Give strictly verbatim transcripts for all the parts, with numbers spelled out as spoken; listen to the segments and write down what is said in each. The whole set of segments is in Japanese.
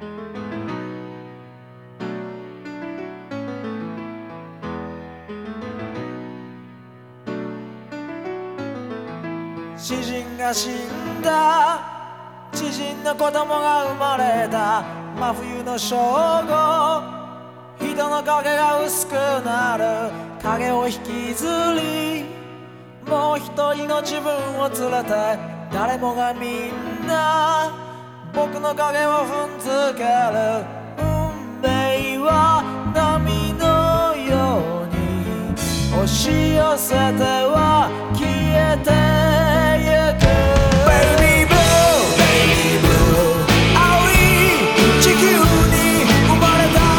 詩人が死んだ、知人の子供が生まれた真冬の正午、人の影が薄くなる、影を引きずりもう一人の自分を連れて、誰もがみんな僕の影を踏んづける。運命は波のように押し寄せては消えてゆく。 Baby Blue Baby Blue 青い地球に生まれた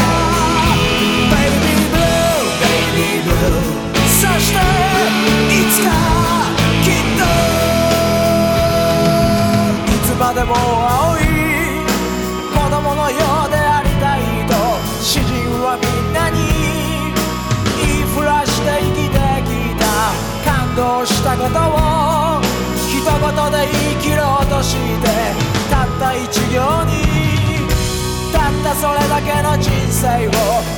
Baby Blue Baby Blue そしていつかきっといつまでも青い子供のようでありたいと、詩人はみんなに言いふらして生きてきた。感動したことを一言で生きろうとして、たった一行にたったそれだけの人生を